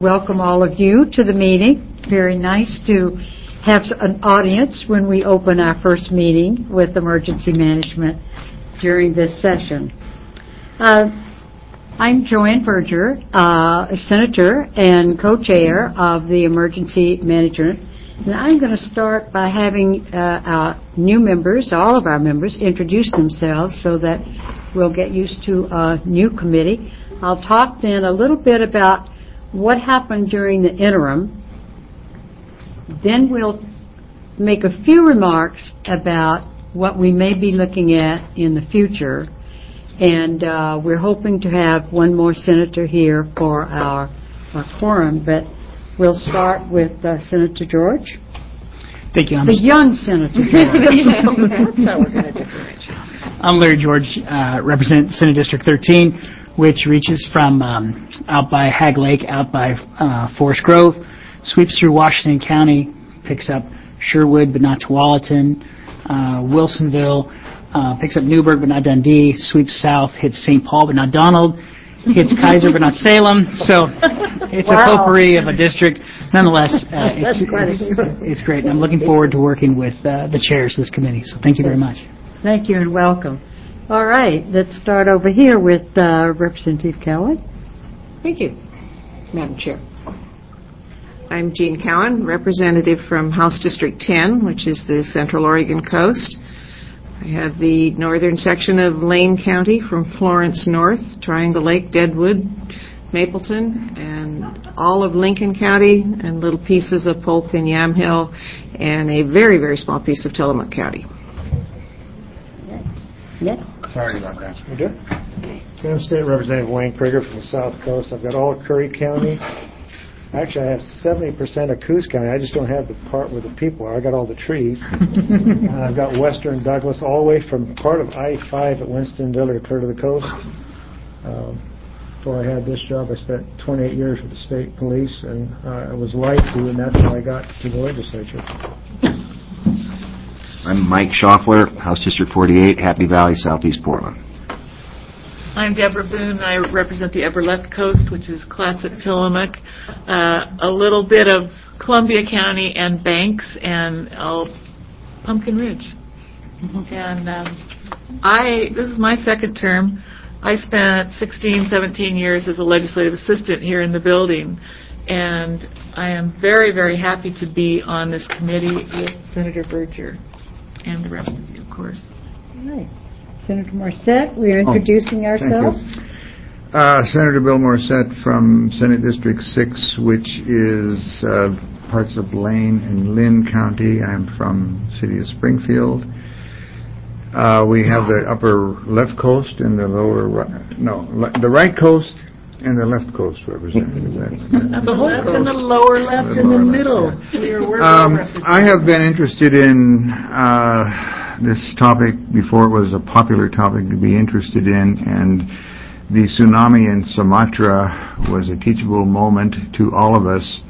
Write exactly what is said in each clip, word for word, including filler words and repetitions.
Welcome all of you to the meeting. Very nice to have an audience when we open our first meeting with emergency management during this session. Uh, I'm Joanne Verger, uh, a senator and co-chair of the emergency management. And I'm going to start by having uh, our new members, all of our members, introduce themselves so that we'll get used to a new committee. I'll talk then a little bit about what happened during the interim. Then we'll make a few remarks about what we may be looking at in the future. And uh, we're hoping to have one more senator here for our, our quorum, but we'll start with uh, Senator George. Thank you. I'm the young Senator George. That's how we're going to differentiate. I'm Larry George, uh, represent Senate District thirteen, which reaches from um, out by Hag Lake, out by uh, Forest Grove, sweeps through Washington County, picks up Sherwood but not Tualatin, uh, Wilsonville, uh, picks up Newburgh but not Dundee, sweeps south, hits Saint Paul but not Donald, hits Kaiser but not Salem. So it's wow. a potpourri of a district. Nonetheless, uh, it's, it's, it's great. And I'm looking forward to working with uh, the chairs of this committee. So thank you very much. Thank you and welcome. All right, let's start over here with uh, Representative Cowan. Thank you, Madam Chair. I'm Jean Cowan, representative from House District ten, which is the Central Oregon coast. I have the northern section of Lane County from Florence north, Triangle Lake, Deadwood, Mapleton, and all of Lincoln County, and little pieces of Polk and Yamhill, and a very, very small piece of Tillamook County. Yeah. Sorry about that. You good? Okay. I'm State Representative Wayne Krieger from the South Coast. I've got all of Curry County. Actually, I have seventy percent of Coos County. I just don't have the part where the people are. I got all the trees. And I've got Western Douglas all the way from part of I five at Winston-Dillard clear to the coast. Um, before I had this job, I spent twenty-eight years with the state police, and uh, I was lied to, and that's how I got to the legislature. I'm Mike Schaufler, House District forty-eight, Happy Valley, Southeast Portland. I'm Deborah Boone. I represent the upper left coast, which is Clatsop, Tillamook, uh, a little bit of Columbia County and Banks, and uh, Pumpkin Ridge. Mm-hmm. And um, I, this is my second term. I spent sixteen, seventeen years as a legislative assistant here in the building, and I am very, very happy to be on this committee with Senator Verger and the rest of you, of course. All right. Senator Morissette, we're introducing oh, ourselves. Uh, Senator Bill Morissette from Senate District six, which is uh, parts of Lane and Lynn County. I'm from the city of Springfield. Uh, we have the upper left coast and the lower, right, no, le- the right coast and the left coast representative. The whole left and the lower left and the middle. Um, I have been interested in uh, this topic before it was a popular topic to be interested in, and the tsunami in Sumatra was a teachable moment to all of us.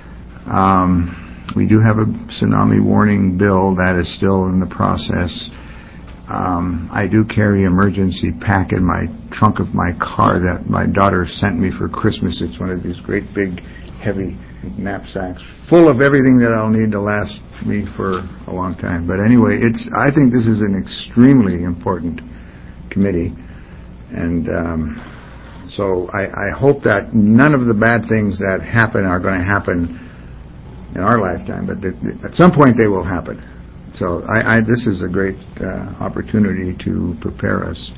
Um, we do have a tsunami warning bill that is still in the process. Um, I do carry emergency pack in my trunk of my car that my daughter sent me for Christmas. It's one of these great big heavy knapsacks full of everything that I'll need to last me for a long time. But anyway, it's I think this is an extremely important committee, and um, so I, I hope that none of the bad things that happen are going to happen in our lifetime, but that, that at some point they will happen. So I, I, this is a great uh, opportunity to prepare us.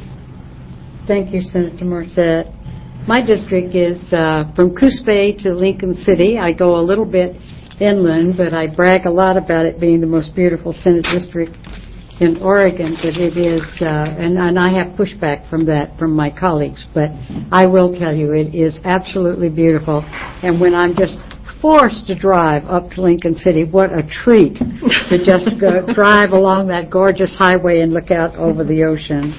Thank you, Senator Morissette. My district is uh, from Coos Bay to Lincoln City. I go a little bit inland, but I brag a lot about it being the most beautiful Senate district in Oregon. But it is, uh, and, and I have pushback from that from my colleagues. But I will tell you, it is absolutely beautiful. And when I'm just forced to drive up to Lincoln City, what a treat to just go drive along that gorgeous highway and look out over the ocean.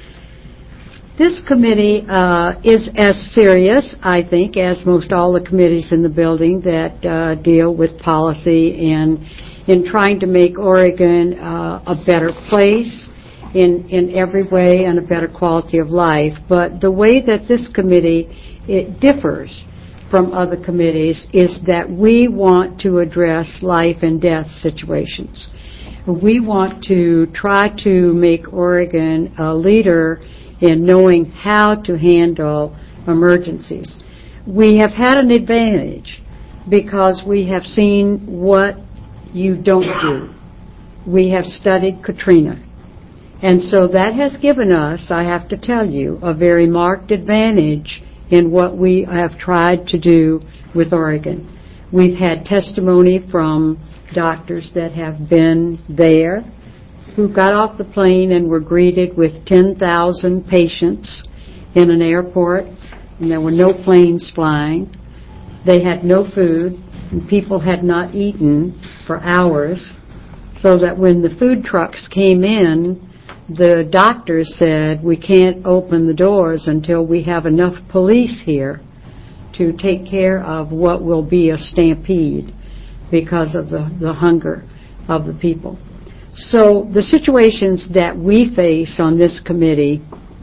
This committee uh, is as serious, I think, as most all the committees in the building that uh, deal with policy and in trying to make Oregon uh, a better place in, in every way and a better quality of life. But the way that this committee it differs from other committees is that we want to address life and death situations. We want to try to make Oregon a leader in knowing how to handle emergencies. We have had an advantage because we have seen what you don't do. We have studied Katrina. And so that has given us, I have to tell you, a very marked advantage in what we have tried to do with Oregon. We've had testimony from doctors that have been there, who got off the plane and were greeted with ten thousand patients in an airport, and there were no planes flying. They had no food, and people had not eaten for hours, so that when the food trucks came in, the doctors said, we can't open the doors until we have enough police here to take care of what will be a stampede because of the, the hunger of the people. So the situations that we face on this committee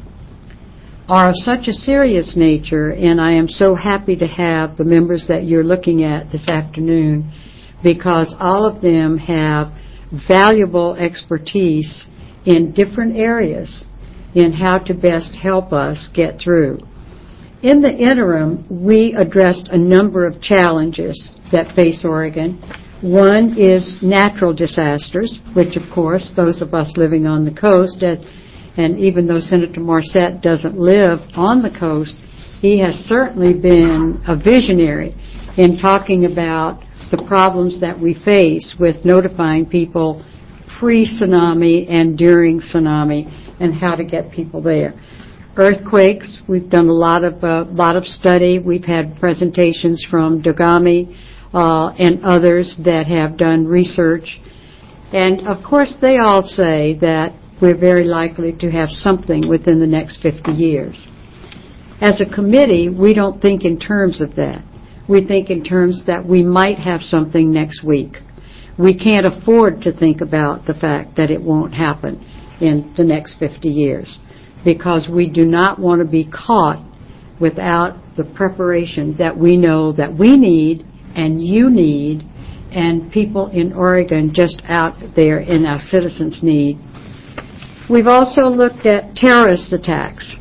are of such a serious nature, and I am so happy to have the members that you're looking at this afternoon, because all of them have valuable expertise in different areas in how to best help us get through. In the interim, we addressed a number of challenges that face Oregon. One is natural disasters, which of course those of us living on the coast, and, and even though Senator Morissette doesn't live on the coast, he has certainly been a visionary in talking about the problems that we face with notifying people pre-tsunami and during tsunami and how to get people there. Earthquakes, we've done a lot of uh, lot of study. We've had presentations from Dogami uh, and others that have done research. And of course they all say that we're very likely to have something within the next fifty years. As a committee, we don't think in terms of that. We think in terms that we might have something next week. We can't afford to think about the fact that it won't happen in the next fifty years, because we do not want to be caught without the preparation that we know that we need and you need and people in Oregon just out there and our citizens need. We've also looked at terrorist attacks.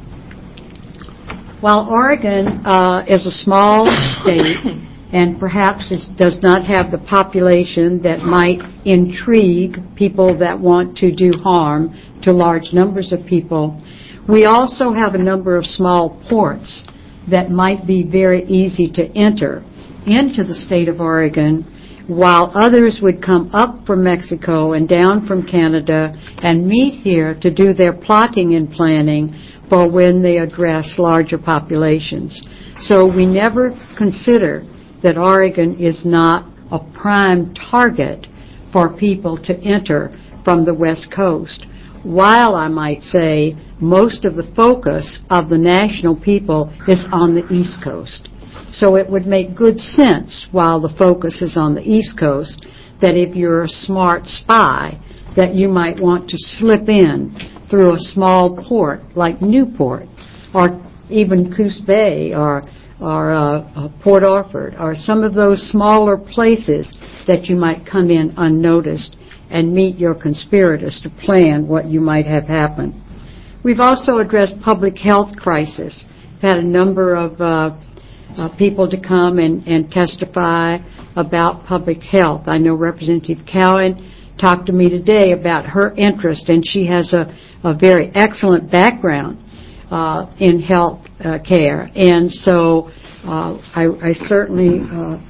While Oregon uh, is a small state and perhaps it does not have the population that might intrigue people that want to do harm to large numbers of people, we also have a number of small ports that might be very easy to enter into the state of Oregon, while others would come up from Mexico and down from Canada and meet here to do their plotting and planning for when they address larger populations. So we never consider that Oregon is not a prime target for people to enter from the West Coast, while I might say most of the focus of the national people is on the East Coast. So it would make good sense, while the focus is on the East Coast, that if you're a smart spy, that you might want to slip in through a small port like Newport, or even Coos Bay, or, or uh, uh, Port Orford, or some of those smaller places that you might come in unnoticed and meet your conspirators to plan what you might have happen. We've also addressed public health crisis. We've had a number of uh, uh, people to come and, and testify about public health. I know Representative Cowan talked to me today about her interest, and she has a, a very excellent background uh, in health uh, care. And so uh, I, I certainly uh,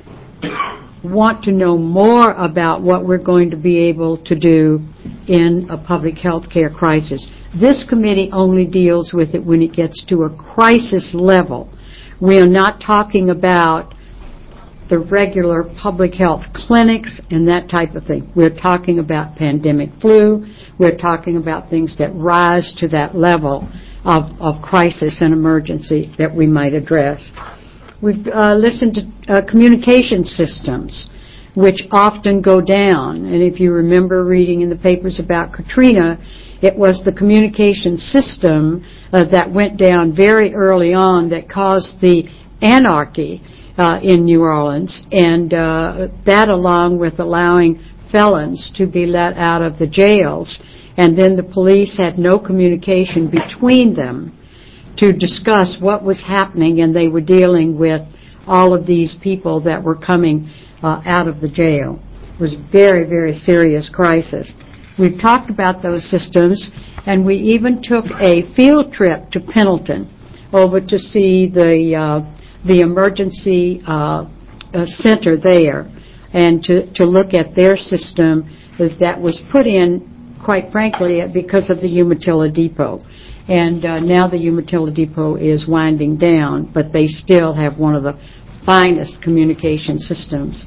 want to know more about what we're going to be able to do in a public health care crisis. This committee only deals with it when it gets to a crisis level. We are not talking about the regular public health clinics and that type of thing. We're talking about pandemic flu. We're talking about things that rise to that level of, of crisis and emergency that we might address. We've uh, listened to uh, communication systems, which often go down. And if you remember reading in the papers about Katrina, it was the communication system uh, that went down very early on that caused the anarchy uh, in New Orleans, and uh, that along with allowing felons to be let out of the jails, and then the police had no communication between them to discuss what was happening, and they were dealing with all of these people that were coming uh, out of the jail. It was a very, very serious crisis. We've talked about those systems, and we even took a field trip to Pendleton over to see the uh, the emergency uh, uh, center there, and to, to look at their system that was put in, quite frankly, because of the Umatilla Depot. And uh, now the Umatilla Depot is winding down, but they still have one of the finest communication systems.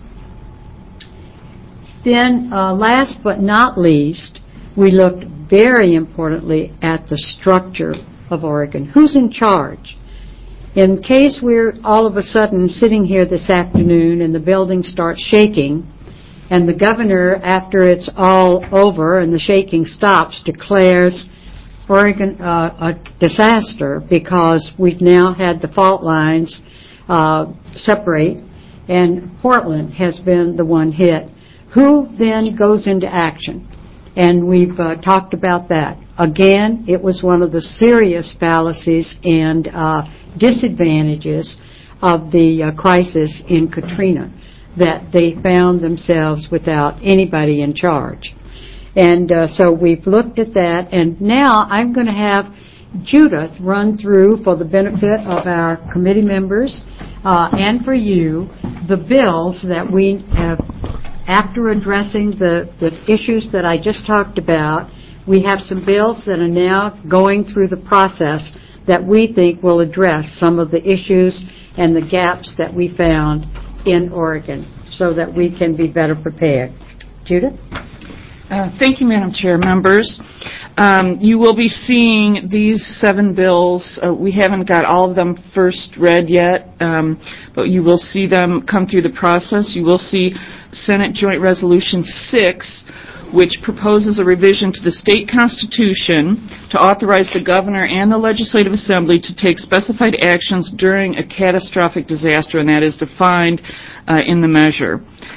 Then, uh, last but not least, we looked very importantly at the structure of Oregon. Who's in charge? In case we're all of a sudden sitting here this afternoon and the building starts shaking, and the governor, after it's all over and the shaking stops, declares Oregon uh, a disaster because we've now had the fault lines uh, separate, and Portland has been the one hit. Who then goes into action? And we've uh, talked about that. Again, it was one of the serious fallacies and uh, disadvantages of the uh, crisis in Katrina, that they found themselves without anybody in charge. And uh, so we've looked at that, and now I'm going to have Judith run through, for the benefit of our committee members uh, and for you, the bills that we have. After addressing the, the issues that I just talked about, we have some bills that are now going through the process that we think will address some of the issues and the gaps that we found in Oregon so that we can be better prepared. Judith? Uh, thank you, Madam Chair. Members, um, you will be seeing these seven bills. Uh, we haven't got all of them first read yet, um, but you will see them come through the process. You will see Senate Joint Resolution six, which proposes a revision to the state constitution to authorize the governor and the legislative assembly to take specified actions during a catastrophic disaster, and that is defined uh, in the measure.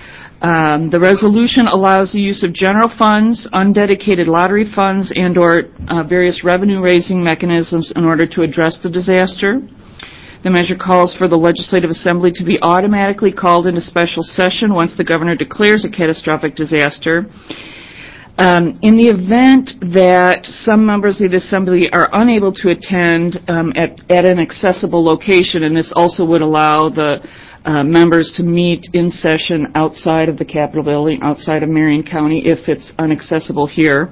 Um, the resolution allows the use of general funds, undedicated lottery funds, and or uh, various revenue-raising mechanisms in order to address the disaster. The measure calls for the Legislative Assembly to be automatically called into special session once the governor declares a catastrophic disaster. Um, in the event that some members of the Assembly are unable to attend um, at, at an accessible location, and this also would allow the uh, members to meet in session outside of the Capitol building, outside of Marion County, if it's inaccessible here.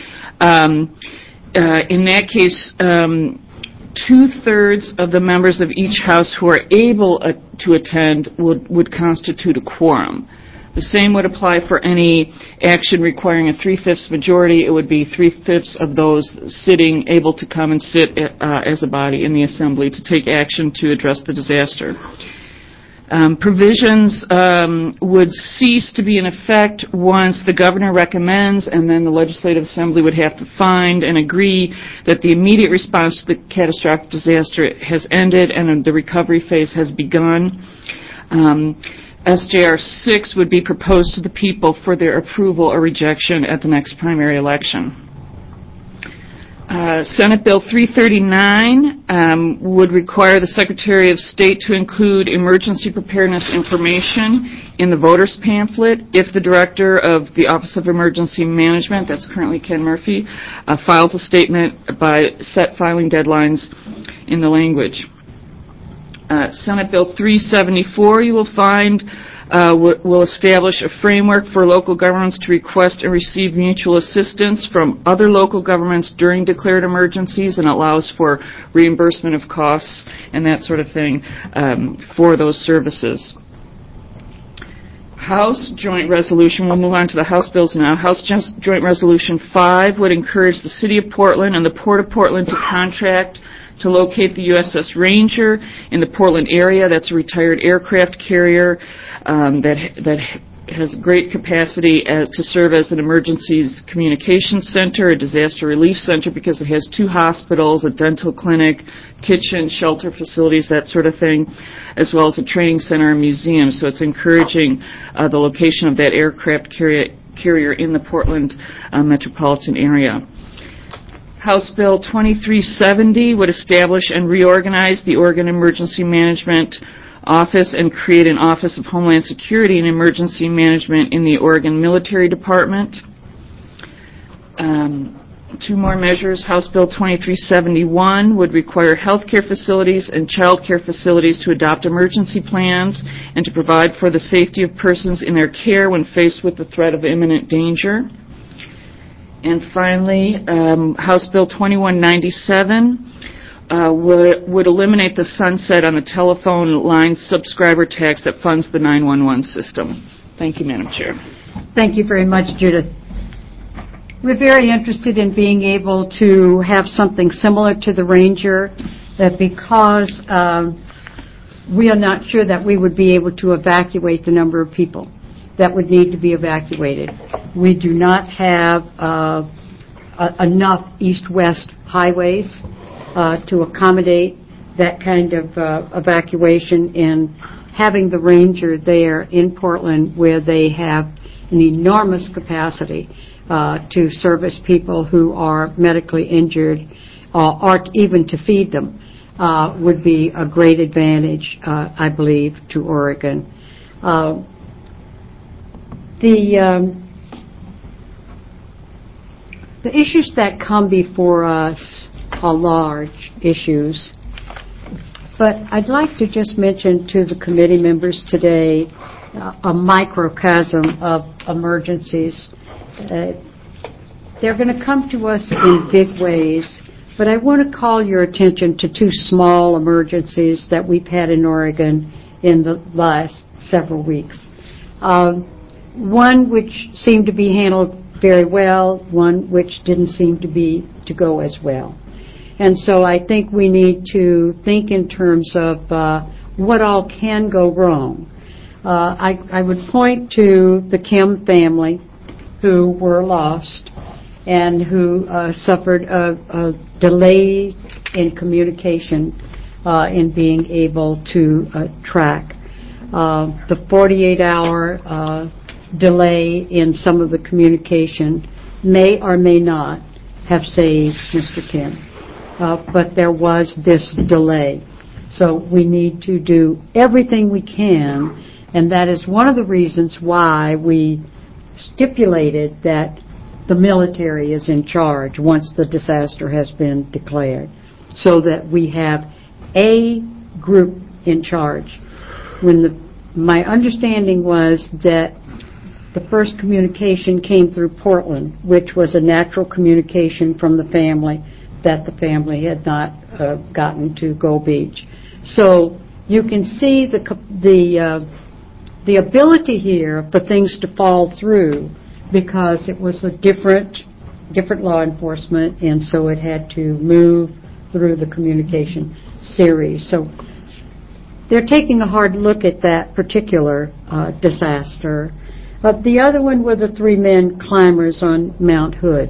Um, uh, in that case, um, two-thirds of the members of each House who are able uh, to attend would, would constitute a quorum. The same would apply for any action requiring a three-fifths majority. It would be three-fifths of those sitting able to come and sit uh, as a body in the Assembly to take action to address the disaster. Um, provisions um, would cease to be in effect once the governor recommends, and then the Legislative Assembly would have to find and agree that the immediate response to the catastrophic disaster has ended and the recovery phase has begun. Um, S J R six would be proposed to the people for their approval or rejection at the next primary election. Uh, Senate Bill three thirty-nine um, would require the Secretary of State to include emergency preparedness information in the voter's pamphlet if the Director of the Office of Emergency Management, that's currently Ken Murphy, uh, files a statement by set filing deadlines in the language. Uh, Senate Bill three seventy-four, you will find, uh, w- will establish a framework for local governments to request and receive mutual assistance from other local governments during declared emergencies, and allows for reimbursement of costs and that sort of thing um, for those services. House Joint Resolution, we'll move on to the House bills now. House Joint Resolution five would encourage the City of Portland and the Port of Portland to contract to locate the U S S Ranger in the Portland area. That's a retired aircraft carrier um, that that has great capacity as, to serve as an emergencies communication center, a disaster relief center, because it has two hospitals, a dental clinic, kitchen, shelter facilities, that sort of thing, as well as a training center and museum. So it's encouraging uh, the location of that aircraft carrier, carrier in the Portland uh, metropolitan area. House Bill twenty-three seventy would establish and reorganize the Oregon Emergency Management Office and create an Office of Homeland Security and Emergency Management in the Oregon Military Department. Um, two more measures. House Bill twenty-three seventy-one would require healthcare facilities and child care facilities to adopt emergency plans and to provide for the safety of persons in their care when faced with the threat of imminent danger. And finally, um, House Bill twenty-one ninety-seven Uh, would, would eliminate the sunset on the telephone line subscriber tax that funds the nine one one system. Thank you, Madam Chair. Thank you very much, Judith. We're very interested in being able to have something similar to the Ranger, that because um, we are not sure that we would be able to evacuate the number of people that would need to be evacuated. We do not have uh, uh, enough east-west highways Uh, to accommodate that kind of uh, evacuation, and having the Ranger there in Portland where they have an enormous capacity uh, to service people who are medically injured uh, or even to feed them uh, would be a great advantage, uh, I believe, to Oregon. Uh, the um, the issues that come before us are large issues, but I'd like to just mention to the committee members today uh, a microcosm of emergencies. Uh, they're going to come to us in big ways, but I want to call your attention to two small emergencies that we've had in Oregon in the last several weeks. Um, one which seemed to be handled very well, one which didn't seem to be to go as well. And so I think we need to think in terms of uh, what all can go wrong. Uh, I, I would point to the Kim family who were lost and who uh, suffered a, a delay in communication uh, in being able to uh, track. Uh, the forty-eight hour uh, delay in some of the communication may or may not have saved Mister Kim. Uh, but there was this delay. So we need to do everything we can, and that is one of the reasons why we stipulated that the military is in charge once the disaster has been declared, so that we have a group in charge. When the, my understanding was that the first communication came through Portland, which was a natural communication from the family, that the family had not uh, gotten to Gold Beach. So you can see the the uh, the ability here for things to fall through, because it was a different different law enforcement, and so it had to move through the communication series. So they're taking a hard look at that particular uh, disaster. But the other one were the three men climbers on Mount Hood,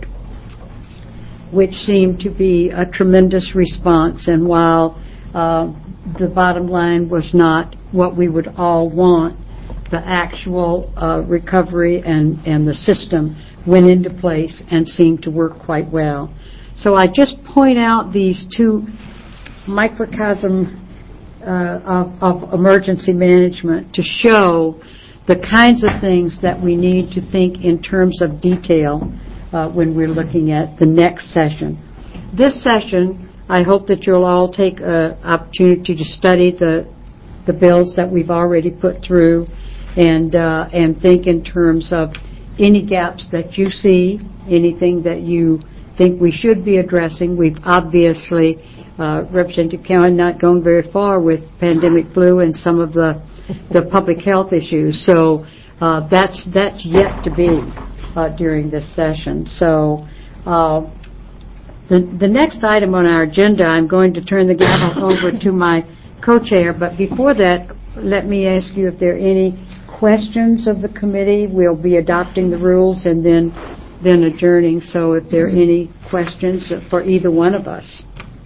which seemed to be a tremendous response. And while uh, the bottom line was not what we would all want, the actual uh, recovery and, and the system went into place and seemed to work quite well. So I just point out these two microcosm uh, of, of emergency management to show the kinds of things that we need to think in terms of detail Uh, when we're looking at the next session. This session, I hope that you'll all take an opportunity to study the the bills that we've already put through, and uh, and think in terms of any gaps that you see, anything that you think we should be addressing. We've obviously, uh, Representative Cowan, not gone very far with pandemic flu and some of the the public health issues. So uh, that's that's yet to be Uh, during this session. So uh, the, the next item on our agenda, I'm going to turn the gavel over to my co-chair, but before that, let me ask you if there are any questions of the committee, we'll be adopting the rules and then then adjourning. So if there are any questions for either one of us.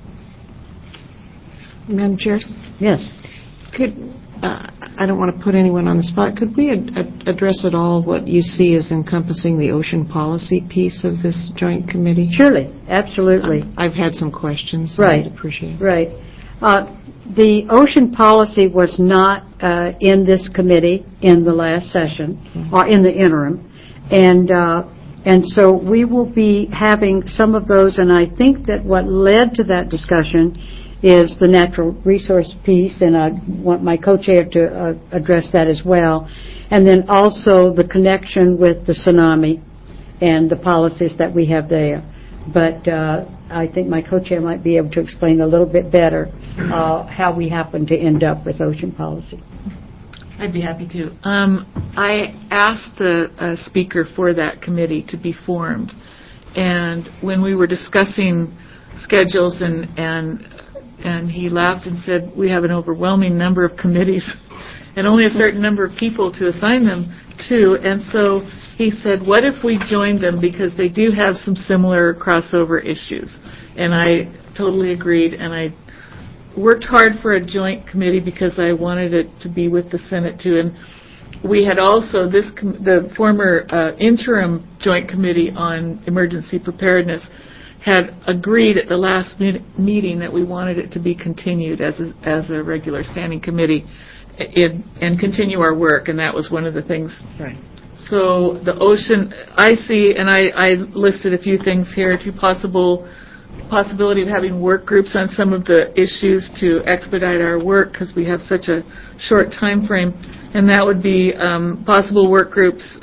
Madam Chair, Yes. could, uh, I don't want to put anyone on the spot, could we ad- ad- address at all what you see as encompassing the ocean policy piece of this joint committee? Surely. Absolutely. I've had some questions. Right. I'd appreciate it. Right. Uh, The ocean policy was not uh, in this committee in the last session, or in the interim, and uh, and so we will be having some of those, and I think that what led to that discussion is the natural resource piece, and I want my co-chair to uh, address that as well, and then also the connection with the tsunami and the policies that we have there. But uh, I think my co-chair might be able to explain a little bit better uh, how we happen to end up with ocean policy. I'd be happy to. Um, I asked the uh, speaker for that committee to be formed, and when we were discussing schedules, and and and he laughed and said, we have an overwhelming number of committees and only a certain number of people to assign them to, and so he said, what if we joined them, because they do have some similar crossover issues. And I totally agreed, and I worked hard for a joint committee because I wanted it to be with the Senate too. And we had also, this com- the former uh, interim joint committee on emergency preparedness had agreed at the last me- meeting that we wanted it to be continued as a, as a regular standing committee in, and continue our work, and that was one of the things. Right. So the ocean, I see, and I, I listed a few things here, two possible possibility of having work groups on some of the issues to expedite our work because we have such a short time frame, and that would be um, possible work groups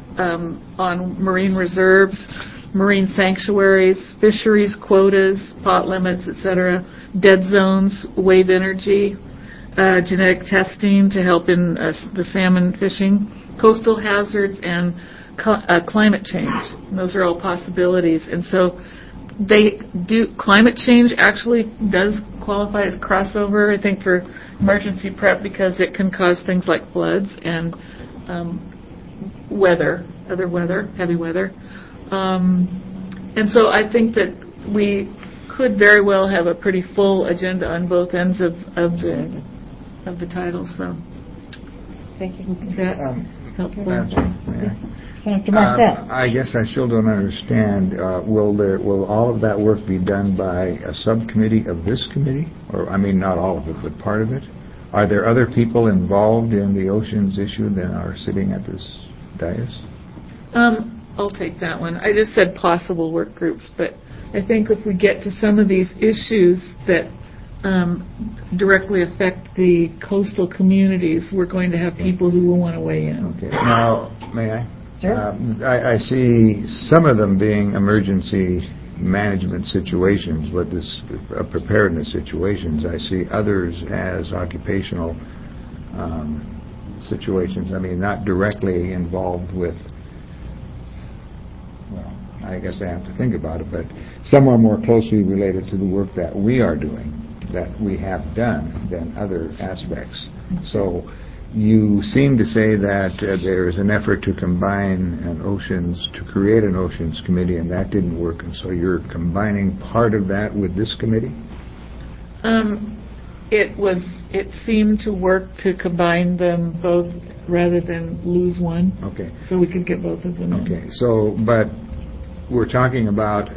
um, on marine reserves, marine sanctuaries, fisheries quotas, pot limits, et cetera, dead zones, wave energy, uh, genetic testing to help in uh, the salmon fishing, coastal hazards, and co- uh, climate change. And those are all possibilities. And so they do, climate change actually does qualify as crossover, I think, for emergency prep because it can cause things like floods and um, weather, other weather, heavy weather. Um, and so I think that we could very well have a pretty full agenda on both ends of, of the of the title. So Thank you. is that Um, helpful? Madam Chair, may I? Senator Marquette. Uh, I guess I still don't understand, uh, will there, will all of that work be done by a subcommittee of this committee? Or, I mean, not all of it, but part of it? Are there other people involved in the oceans issue than are sitting at this dais? Um, I'll take that one. I just said possible work groups, but I think if we get to some of these issues that um, directly affect the coastal communities, we're going to have people who will want to weigh in. Okay. Now, may I? Sure. Um, I, I see some of them being emergency management situations, but this uh, preparedness situations. I see others as occupational um, situations. I mean, not directly involved with, well, I guess I have to think about it, but somewhat more closely related to the work that we are doing, that we have done, than other aspects. So you seem to say that uh, there is an effort to combine an oceans, to create an oceans committee, and that didn't work, and so you're combining part of that with this committee? Um, it was. It seemed to work to combine them both rather than lose one. Okay. So we could get both of them in. Okay, so, but we're talking about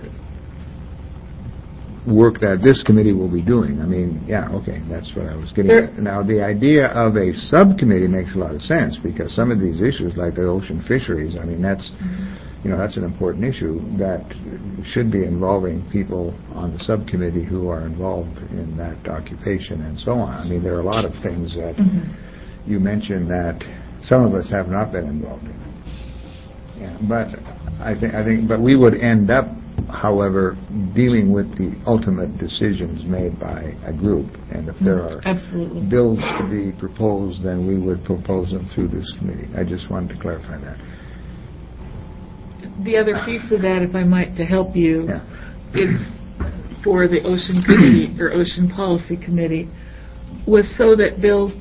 work that this committee will be doing. I mean, yeah, okay, that's what I was getting There- at. Now, the idea of a subcommittee makes a lot of sense, because some of these issues, like the ocean fisheries, I mean, that's, you know, that's an important issue that should be involving people on the subcommittee who are involved in that occupation and so on. I mean, there are a lot of things that you mentioned that some of us have not been involved in. Yeah, but I think, I think, but we would end up, however, dealing with the ultimate decisions made by a group. And if there are Absolutely. bills to be proposed, then we would propose them through this committee. I just wanted to clarify that. The other piece of that, if I might, to help you, Yeah. is for the Ocean Committee or Ocean Policy Committee, was so that bills that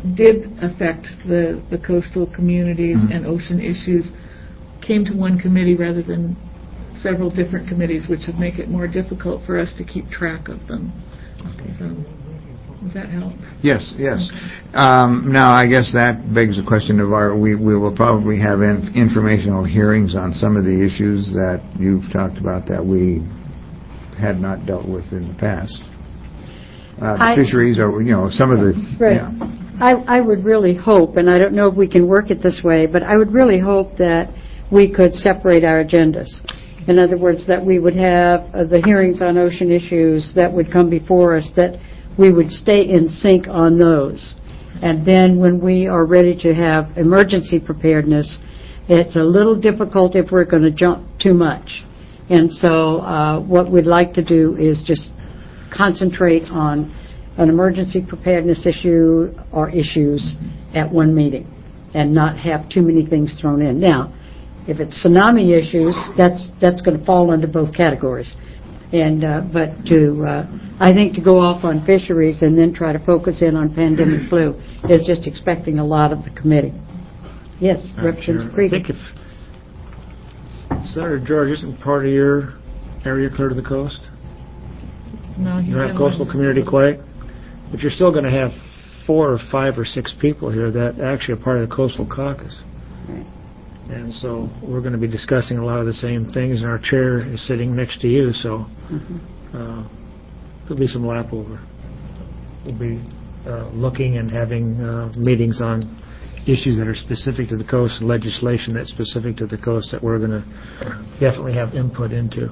did affect the, the coastal communities Mhm. and ocean issues came to one committee rather than several different committees, which would make it more difficult for us to keep track of them. So, does that help? Yes, yes. Um, Now, I guess that begs the question of our, we we will probably have in- informational hearings on some of the issues that you've talked about that we had not dealt with in the past. Uh, I- The fisheries are, you know, some of the... Right. yeah. I, I would really hope, and I don't know if we can work it this way, but I would really hope that we could separate our agendas. In other words, that we would have uh, the hearings on ocean issues that would come before us, that we would stay in sync on those. And then when we are ready to have emergency preparedness, it's a little difficult if we're going to jump too much. And so uh, what we'd like to do is just concentrate on an emergency preparedness issue or issues at one meeting and not have too many things thrown in. Now, if it's tsunami issues, that's that's going to fall under both categories. And uh, but to uh, I think to go off on fisheries and then try to focus in on pandemic flu is just expecting a lot of the committee. Yes, Representative I Krieger. think if Senator George isn't part of your area clear to the coast, No, he's you don't have in coastal one. community quite, but you're still going to have four or five or six people here that actually are part of the coastal caucus. Right. And so we're going to be discussing a lot of the same things, and our chair is sitting next to you, so uh, there'll be some lap over. We'll be uh, looking and having uh, meetings on issues that are specific to the coast, and legislation that's specific to the coast that we're going to definitely have input into.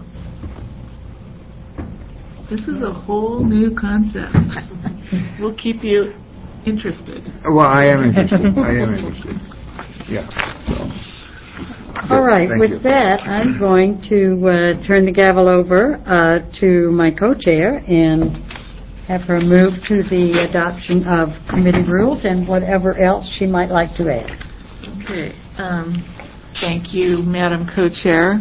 This is a whole new concept. We'll keep you interested. Well, I am interested. I am interested. Yeah. So. All right. Thank With you. that, I'm going to uh, turn the gavel over uh, to my co-chair and have her move to the adoption of committee rules and whatever else she might like to add. Okay. Um, thank you, Madam Co-Chair.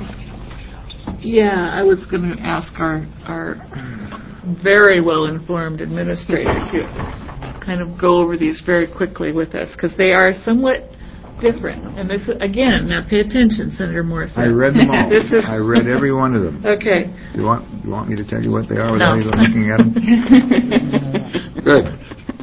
Yeah, I was going to ask our, our very well-informed administrator to kind of go over these very quickly with us, because they are somewhat different. And this, again, now pay attention, Senator Morrison. I read them all. This is I read every one of them. Okay. Do you want, do you want me to tell you what they are without No. even looking at them? Good.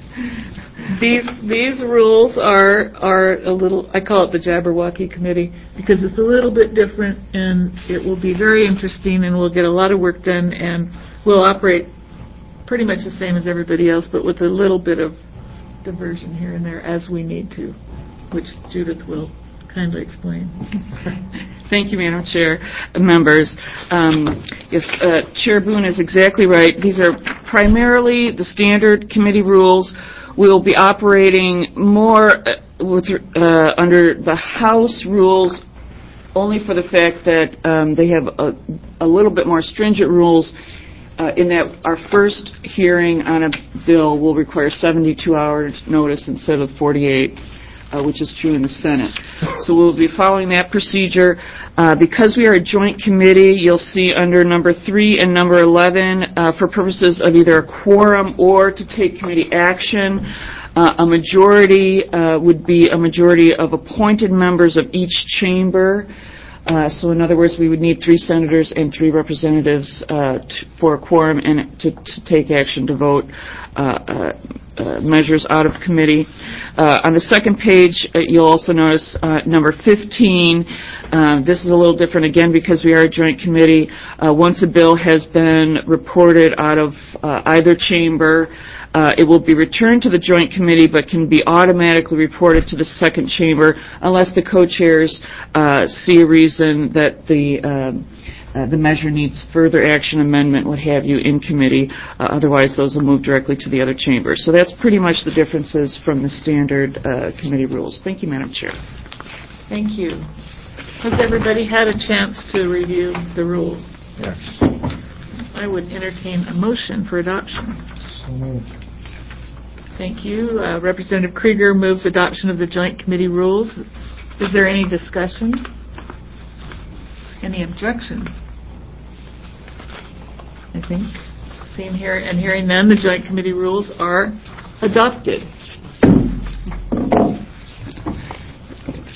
These these rules are are a little, I call it the Jabberwocky Committee, because it's a little bit different, and it will be very interesting, and we'll get a lot of work done, and we'll operate pretty much the same as everybody else, but with a little bit of diversion here and there as we need to, which Judith will kindly explain. Thank you, Madam Chair, members. Um, yes, uh, Chair Boone is exactly right. These are primarily the standard committee rules. We'll be operating more uh, with, uh, under the House rules only for the fact that um, they have a, a little bit more stringent rules uh, in that our first hearing on a bill will require seventy-two hours notice instead of forty-eight. Uh, which is true in the Senate. So we'll be following that procedure. Uh, because we are a joint committee, you'll see under number three and number eleven, uh, for purposes of either a quorum or to take committee action, uh, a majority uh, would be a majority of appointed members of each chamber. Uh, so in other words, we would need three senators and three representatives uh, t- for a quorum and to, to take action to vote uh, uh, uh, measures out of committee. Uh, on the second page, uh, you'll also notice uh, number fifteen. Uh, this is a little different again because we are a joint committee. Uh, once a bill has been reported out of uh, either chamber, Uh, it will be returned to the joint committee but can be automatically reported to the second chamber unless the co-chairs uh, see a reason that the um, uh, the measure needs further action, amendment, what have you, in committee. Uh, otherwise, those will move directly to the other chamber. So that's pretty much the differences from the standard uh, committee rules. Thank you, Madam Chair. Thank you. Has everybody had a chance to review the rules? Yes. I would entertain a motion for adoption. So moved. Thank you. Uh, Representative Krieger moves adoption of the Joint Committee rules. Is there any discussion? Any objections? I think, seeing here and hearing none, the Joint Committee rules are adopted.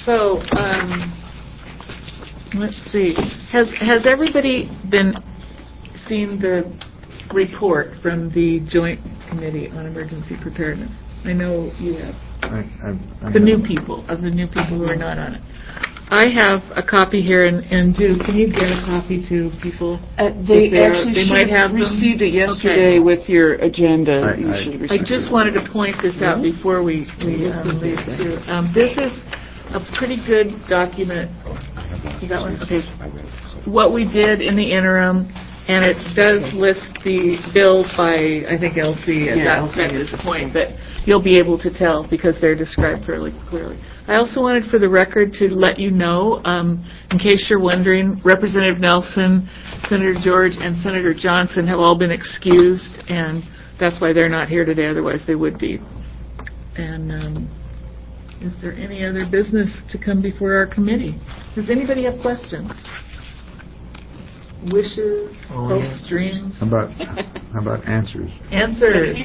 So, um, let's see. Has has everybody been seen the report from the Joint Committee on Emergency Preparedness? I know you have. I- I- I The new have- people, of the new people who are not on it. I have a copy here, and, and Jude, can you get a copy to people? Uh, They If they are- actually they should might have have them? received it yesterday Okay. with your agenda. I- You I- should have I received just it. wanted to point this out before we, we um, leave too. Um, This is a pretty good document. You got one? Okay. What we did in the interim, and it does list the bills by, I think, L C at Yeah, that L C at is- this point, but you'll be able to tell because they're described fairly clearly. I also wanted for the record to let you know, um, in case you're wondering, Representative Nelson, Senator George, and Senator Johnson have all been excused, and that's why they're not here today, otherwise they would be. And um, is there any other business to come before our committee? Does anybody have questions? Wishes, hopes, dreams, How about, how about answers? answers?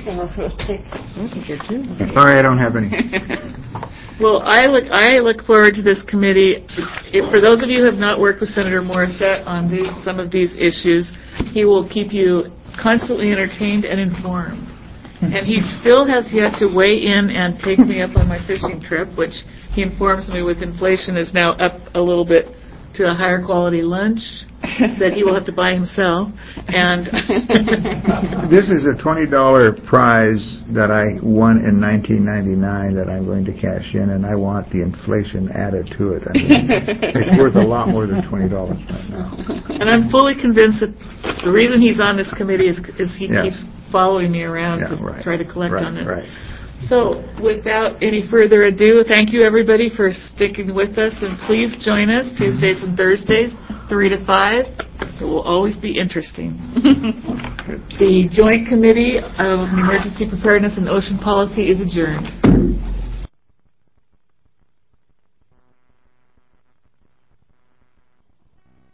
Sorry, I don't have any. Well, I look, I look forward to this committee. If, for those of you who have not worked with Senator Morissette on these, some of these issues, he will keep you constantly entertained and informed. And he still has yet to weigh in and take me up on my fishing trip, which he informs me with inflation is now up a little bit to a higher quality lunch that he will have to buy himself. And This is a twenty dollar prize that I won in nineteen ninety-nine that I'm going to cash in, and I want the inflation added to it. I mean, it's worth a lot more than twenty dollars right now. And I'm fully convinced that the reason he's on this committee is, is he Yeah. keeps following me around Yeah, to right. try to collect Right, on this. right. So without any further ado, thank you everybody for sticking with us, and please join us Tuesdays and Thursdays, three to five. It will always be interesting. The Joint Committee of Emergency Preparedness and Ocean Policy is adjourned.